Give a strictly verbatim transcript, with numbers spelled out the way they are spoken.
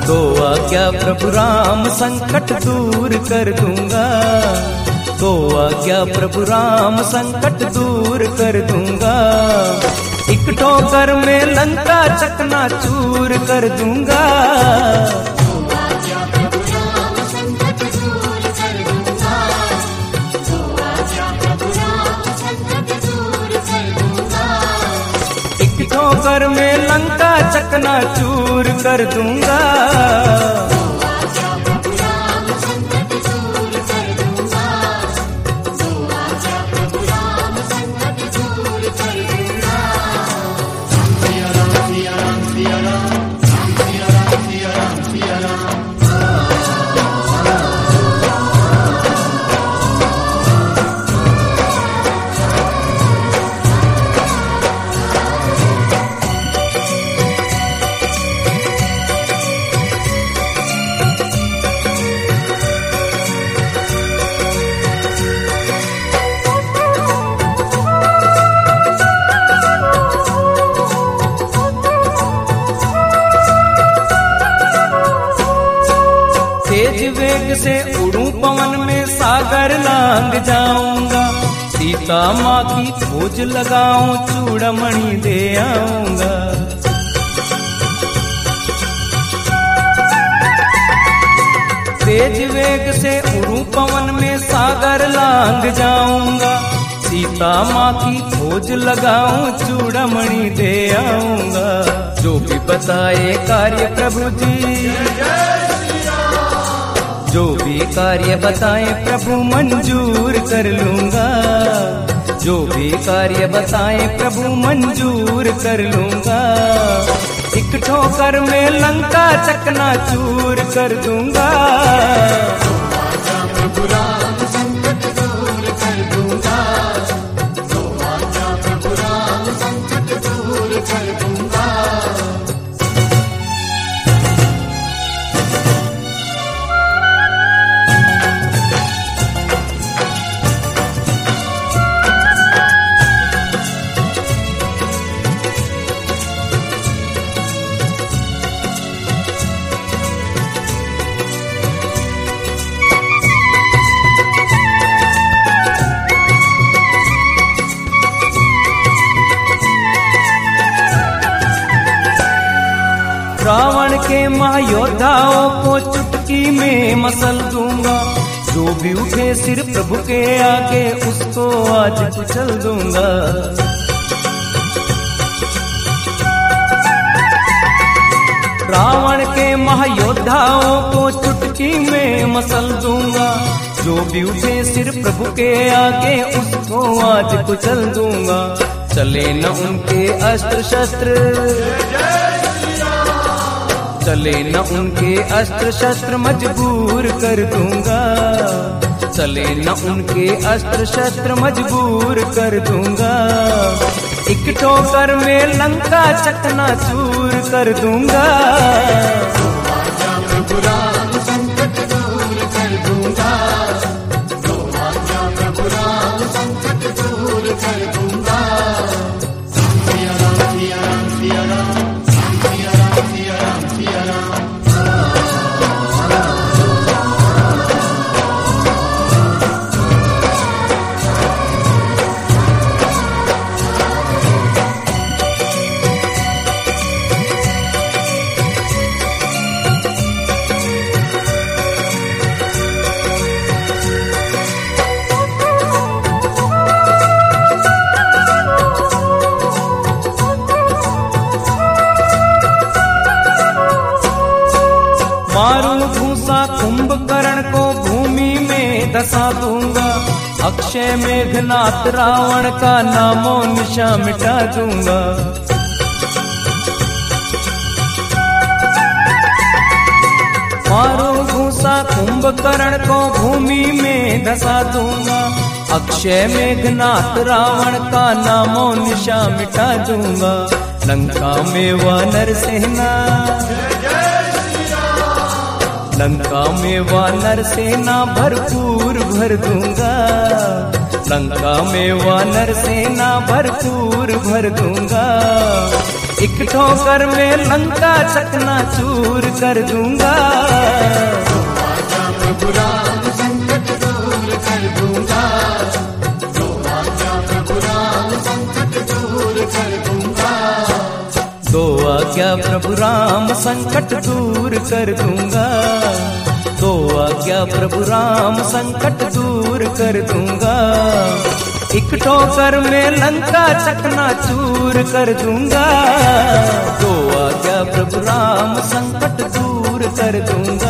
दो आज्ञा प्रभु राम संकट दूर कर दूंगा, दो आज्ञा प्रभु राम संकट दूर कर दूंगा। एक ठोकर में लंका चकना चूर कर दूंगा, एक ठोकर में लंका चकना चूर कर दूंगा। तेज वेग से उड़ूं पवन में सागर लांग जाऊंगा, सीता माँ की खोज लगाऊं चूड़मणि दे आऊंगा। तेज वेग से उड़ूं पवन में सागर लांग जाऊंगा, सीता माँ की खोज लगाऊं चूड़मणि दे आऊंगा। जो भी बताए कार्य प्रभु जी, जो भी कार्य बताए प्रभु मंजूर कर लूंगा, जो भी कार्य बताए प्रभु मंजूर कर लूंगा। एक ठोकर में लंका चकना चूर कर दूंगा, प्रभु राम संकट दूर कर दूंगा, प्रभु राम संकट दूर कर दूंगा। रावण के महायोद्धाओं को चुटकी में मसल दूंगा, जो भी उठे सिर प्रभु के आगे उसको आज कुचल दूंगा। रावण के महायोद्धाओं को चुटकी में मसल दूंगा, जो भी उठे सिर प्रभु के आगे उसको आज कुचल दूंगा। चले न उनके अस्त्र शस्त्र, चले न उनके अस्त्र शस्त्र मजबूर कर दूंगा, चले न उनके अस्त्र शस्त्र मजबूर कर दूंगा। एक ठोकर में लंका चकना चूर कर दूंगा, प्रभु राम संकट दूर कर दूंगा, प्रभु राम संकट दूर कर दूंगा। सिया राम सिया राम सिया राम सिया राम सिया राम सिया राम। मारूं भूसा कुंभकर्ण को भूमि में धसा दूंगा, अक्षय मेघनाथ रावण का नामो निशा मिटा दूंगा। मारूं भूसा कुंभकर्ण को भूमि में धसा दूंगा, अक्षय मेघनाथ रावण का नामो निशा मिटा दूंगा। लंका में वानर सेना, लंका में वानर सेना भरपूर भर दूंगा, लंका में वानर सेना भरपूर भर दूंगा। एक ठोकर में लंका चकना चूर कर दूंगा। तो आजा प्रभु राम संकट दूर कर दूंगा, तो आजा प्रभु राम संकट दूर कर दूंगा। दो आज्ञा प्रभु राम संकट दूर कर दूंगा, दो आज्ञा प्रभु राम संकट दूर कर दूंगा। एक ठोकर में लंका चकना चूर कर दूंगा, दो आज्ञा प्रभु राम संकट दूर कर दूंगा।